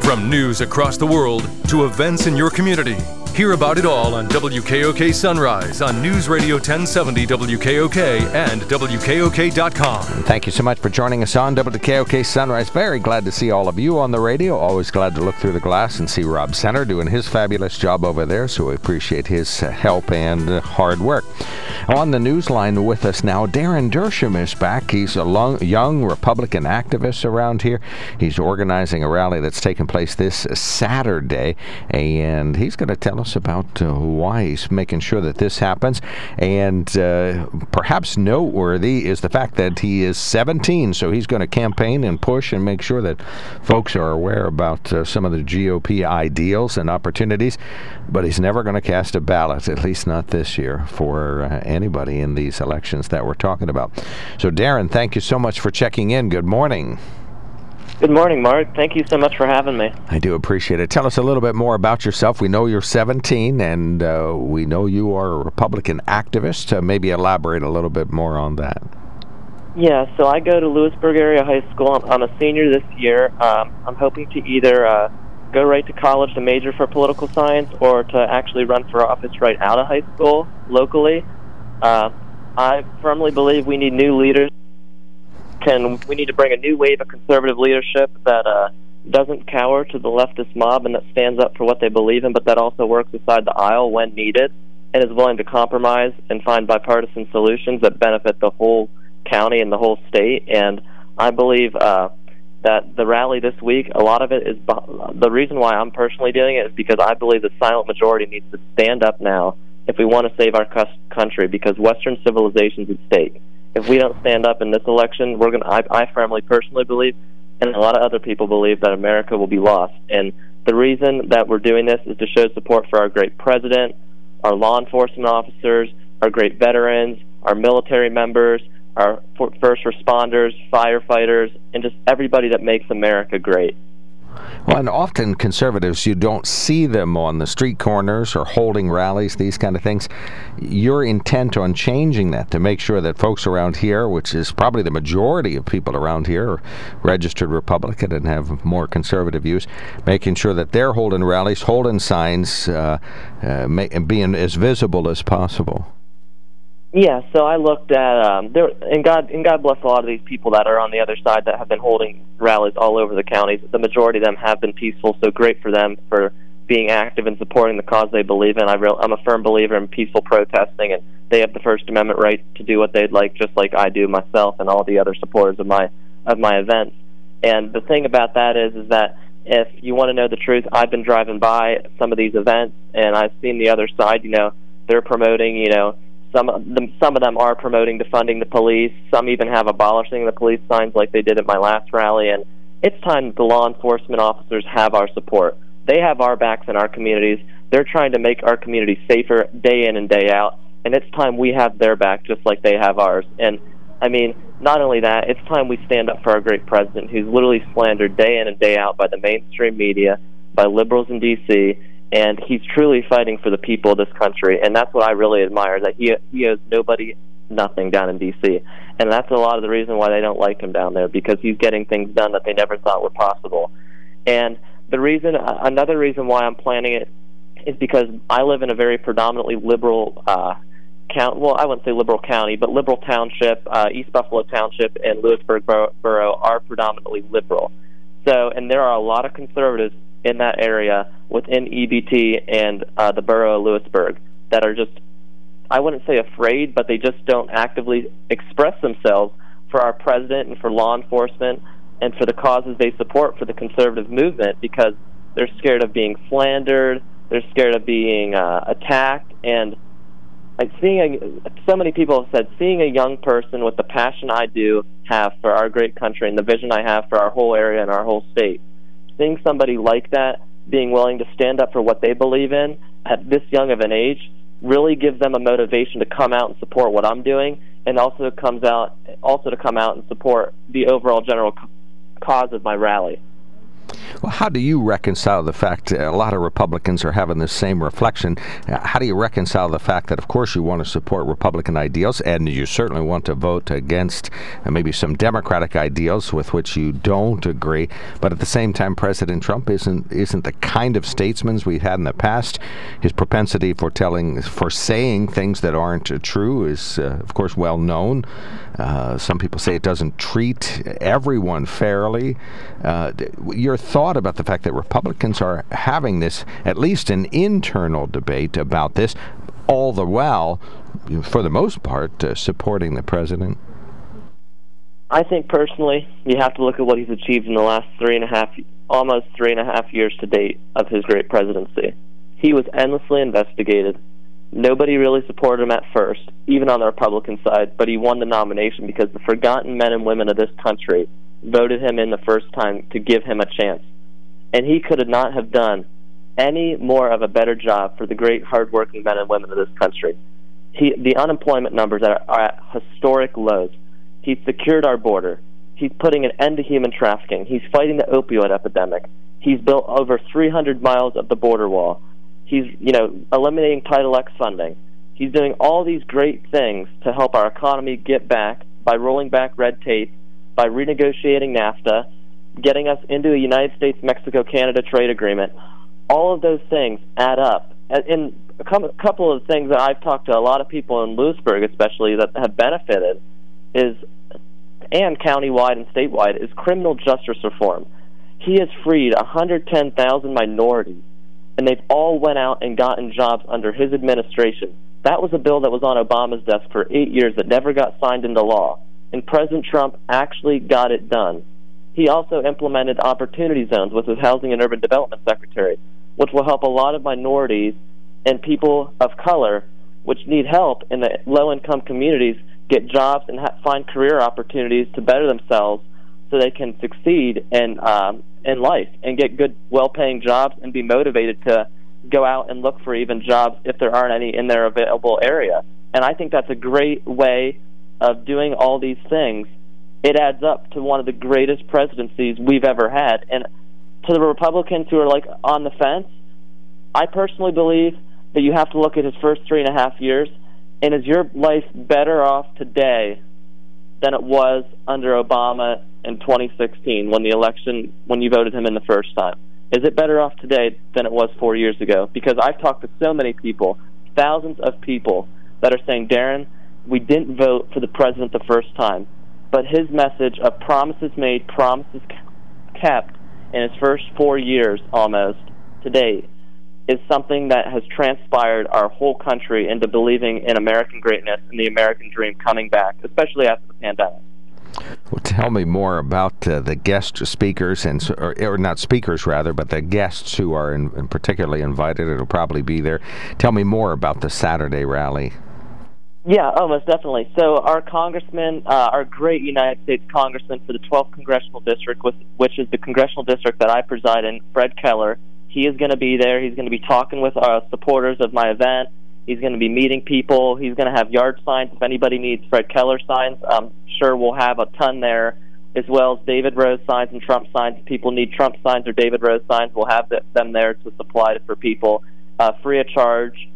From news across the world to events in your community, hear about it all on WKOK Sunrise on News Radio 1070 WKOK and WKOK.com. Thank you so much for joining us on WKOK Sunrise. Very glad to see all of you on the radio. Always glad to look through the glass and see Rob Center doing his fabulous job over there, so we appreciate his help and hard work. On the news line with us now, Darren Dersham is back. He's a young Republican activist around here. He's organizing a rally that's taking place this Saturday, and he's going to tell us about why he's making sure that this happens. And perhaps noteworthy is the fact that he is 17, so he's going to campaign and push and make sure that folks are aware about some of the GOP ideals and opportunities. But he's never going to cast a ballot, at least not this year, for anybody in these elections that we're talking about. So, Darren, thank you so much for checking in. Good morning. Good morning, Mark. Thank you so much for having me. I do appreciate it. Tell us a little bit more about yourself. We know you're 17, and we know you are a Republican activist. Maybe elaborate a little bit more on that. Yeah, so I go to Lewisburg Area High School. I'm a senior this year. I'm hoping to either go right to college to major for political science or to actually run for office right out of high school locally. I firmly believe we need new leaders. We need to bring a new wave of conservative leadership that doesn't cower to the leftist mob and that stands up for what they believe in, but that also works beside the aisle when needed and is willing to compromise and find bipartisan solutions that benefit the whole county and the whole state. And I believe that the rally this week, a lot of it is the reason why I'm personally doing it is because I believe the silent majority needs to stand up now if we want to save our country, because Western civilization is at stake. If we don't stand up in this election, I firmly, personally believe, and a lot of other people believe, that America will be lost. And the reason that we're doing this is to show support for our great president, our law enforcement officers, our great veterans, our military members, our first responders, firefighters, and just everybody that makes America great. Well, and often conservatives, you don't see them on the street corners or holding rallies, these kind of things. You're intent on changing that to make sure that folks around here, which is probably the majority of people around here, are registered Republican and have more conservative views, making sure that they're holding rallies, holding signs, being as visible as possible. Yeah, so I looked at God bless a lot of these people that are on the other side that have been holding rallies all over the counties. The majority of them have been peaceful, so great for them for being active and supporting the cause they believe in. I'm a firm believer in peaceful protesting, and they have the First Amendment right to do what they'd like, just like I do myself and all the other supporters of my events. And the thing about that is that if you want to know the truth, I've been driving by some of these events, and I've seen the other side. They're promoting, some of them are promoting defunding the police. Some even have abolishing the police signs like they did at my last rally. And it's time that the law enforcement officers have our support. They have our backs in our communities. They're trying to make our communities safer day in and day out. And it's time we have their back just like they have ours. And, I mean, not only that, it's time we stand up for our great president who's literally slandered day in and day out by the mainstream media, by liberals in D.C., and he's truly fighting for the people of this country, and that's what I really admire, that he owes nobody nothing down in D.C., and that's a lot of the reason why they don't like him down there, because he's getting things done that they never thought were possible. And another reason why I'm planning it is because I live in a very predominantly liberal county. Well, I wouldn't say liberal county, but liberal township. East Buffalo Township and Lewisburg Borough are predominantly liberal. So, and there are a lot of conservatives in that area within EBT and the borough of Lewisburg that are just, I wouldn't say afraid, but they just don't actively express themselves for our president and for law enforcement and for the causes they support for the conservative movement, because they're scared of being slandered, they're scared of being attacked. And so many people have said, seeing a young person with the passion I do have for our great country and the vision I have for our whole area and our whole state, seeing somebody like that being willing to stand up for what they believe in at this young of an age really gives them a motivation to come out and support what I'm doing, and also to come out and support the overall general cause of my rally. Well, how do you reconcile the fact a lot of Republicans are having the same reflection? How do you reconcile the fact that, of course, you want to support Republican ideals, and you certainly want to vote against maybe some Democratic ideals with which you don't agree, but at the same time, President Trump isn't the kind of statesman we've had in the past. His propensity for saying things that aren't true is, of course, well known. Some people say it doesn't treat everyone fairly. Your thought about the fact that Republicans are having this, at least an internal debate about this, all the while, for the most part, supporting the president? I think personally, you have to look at what he's achieved in the last almost three and a half years to date of his great presidency. He was endlessly investigated. Nobody really supported him at first, even on the Republican side, but he won the nomination because the forgotten men and women of this country voted him in the first time to give him a chance. And he could not have done any more of a better job for the great hardworking men and women of this country. The unemployment numbers are at historic lows. He's secured our border. He's putting an end to human trafficking. He's fighting the opioid epidemic. He's built over 300 miles of the border wall. He's, eliminating Title X funding. He's doing all these great things to help our economy get back by rolling back red tape, by renegotiating NAFTA, getting us into a United States-Mexico-Canada trade agreement. All of those things add up. And a couple of things that I've talked to a lot of people in Lewisburg, especially, that have benefited is, and countywide and statewide, is criminal justice reform. He has freed 110,000 minorities, and they've all went out and gotten jobs under his administration. That was a bill that was on Obama's desk for 8 years that never got signed into law, and President Trump actually got it done. He also implemented opportunity zones with his Housing and Urban Development Secretary, which will help a lot of minorities and people of color, which need help in the low-income communities, get jobs and find career opportunities to better themselves so they can succeed in life and get good, well-paying jobs and be motivated to go out and look for even jobs if there aren't any in their available area. And I think that's a great way of doing all these things. It adds up to one of the greatest presidencies we've ever had. And to the Republicans who are on the fence, I personally believe that you have to look at his first 3.5 years, and is your life better off today than it was under Obama in 2016 when you voted him in the first time? Is it better off today than it was 4 years ago? Because I've talked to so many people, thousands of people, that are saying, Darren, we didn't vote for the president the first time, but his message of promises made, promises kept in his first 4 years almost to date is something that has transpired our whole country into believing in American greatness and the American dream coming back, especially after the pandemic. Well, tell me more about the guest speakers, or not speakers rather, but the guests who are particularly invited. It'll probably be there. Tell me more about the Saturday rally. Yeah, most definitely. So our congressman, our great United States congressman for the 12th Congressional District, which is the congressional district that I preside in, Fred Keller, he is going to be there. He's going to be talking with supporters of my event. He's going to be meeting people. He's going to have yard signs. If anybody needs Fred Keller signs, I'm sure we'll have a ton there, as well as David Rose signs and Trump signs. If people need Trump signs or David Rose signs, we'll have them there to supply for people free of charge.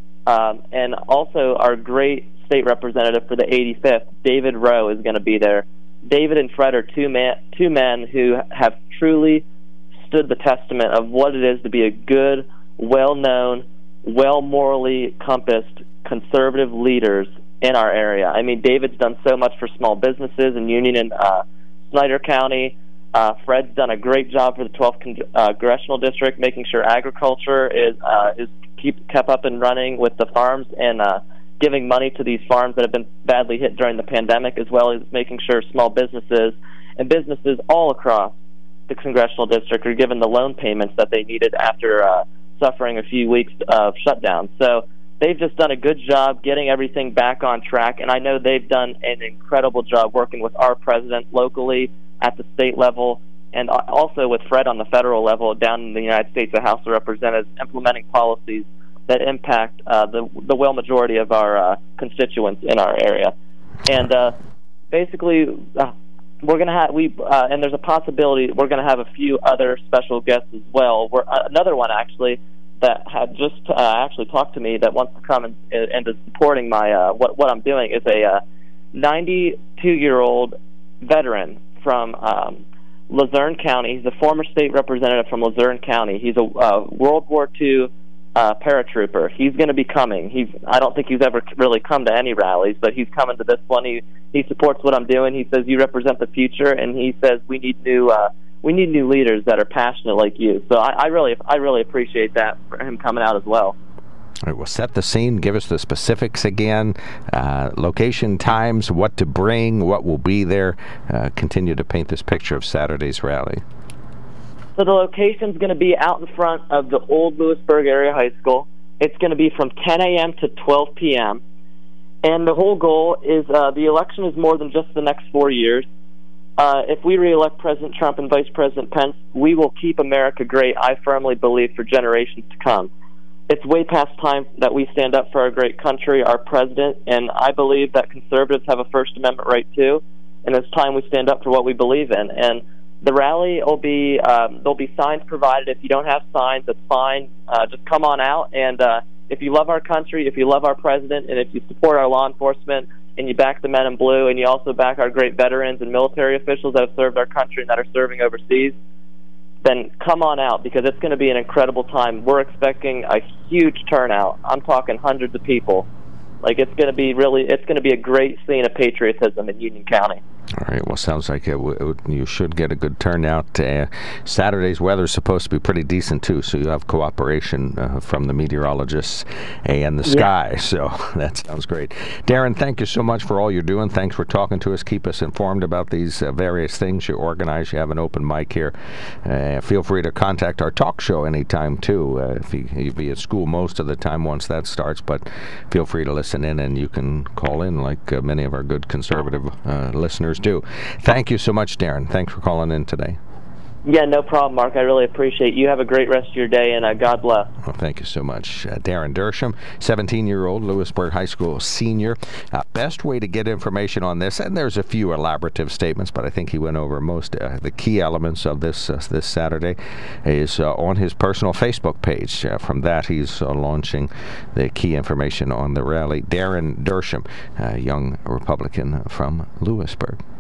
And also our great state representative for the 85th, David Rowe, is going to be there. David and Fred are two men who have truly stood the testament of what it is to be a good, well-known, well-morally compassed conservative leaders in our area. I mean, David's done so much for small businesses in Union and Snyder County. Fred's done a great job for the 12th Congressional District, making sure agriculture is kept up and running with the farms and giving money to these farms that have been badly hit during the pandemic, as well as making sure small businesses and businesses all across the Congressional District are given the loan payments that they needed after suffering a few weeks of shutdown. So they've just done a good job getting everything back on track, and I know they've done an incredible job working with our president locally at the state level, and also with Fred on the federal level down in the United States, the House of Representatives, implementing policies that impact the well majority of our constituents in our area. And basically, we're going to have and there's a possibility we're going to have a few other special guests as well. Another one actually that had just actually talked to me that wants to come and is supporting my what I'm doing is a 92-year-old veteran from Luzerne County. He's a former state representative from Luzerne County. He's a World War II paratrooper. He's going to be coming. I don't think he's ever really come to any rallies, but he's coming to this one. He supports what I'm doing. He says you represent the future, and he says we need new leaders that are passionate like you. So I really appreciate that for him coming out as well. All right, we'll set the scene. Give us the specifics again, location, times, what to bring, what will be there. Continue to paint this picture of Saturday's rally. So the location's going to be out in front of the old Lewisburg Area High School. It's going to be from 10 a.m. to 12 p.m. And the whole goal is the election is more than just the next 4 years. If we re-elect President Trump and Vice President Pence, we will keep America great, I firmly believe, for generations to come. It's way past time that we stand up for our great country, our president, and I believe that conservatives have a First Amendment right too, and it's time we stand up for what we believe in. And the rally will be, there'll be signs provided. If you don't have signs, that's fine. Just come on out, and if you love our country, if you love our president, and if you support our law enforcement, and you back the men in blue, and you also back our great veterans and military officials that have served our country and that are serving overseas, then come on out, because it's going to be an incredible time. We're expecting a huge turnout. I'm talking hundreds of people. Like, it's going to be a great scene of patriotism in Union County. All right. Well, sounds like you should get a good turnout. Saturday's weather is supposed to be pretty decent, too, so you have cooperation from the meteorologists and the sky. Yeah. So that sounds great. Darren, thank you so much for all you're doing. Thanks for talking to us. Keep us informed about these various things you organize. You have an open mic here. Feel free to contact our talk show anytime, too. If you'll be at school most of the time once that starts, but feel free to listen in, and you can call in like many of our good conservative listeners do. Thank you so much, Darren. Thanks for calling in today. Yeah, no problem, Mark. I really appreciate it. You have a great rest of your day, and God bless. Well, thank you so much. Darren Dersham, 17-year-old Lewisburg High School senior. Best way to get information on this, and there's a few elaborative statements, but I think he went over most the key elements of this Saturday, is on his personal Facebook page. From that, he's launching the key information on the rally. Darren Dersham, a young Republican from Lewisburg.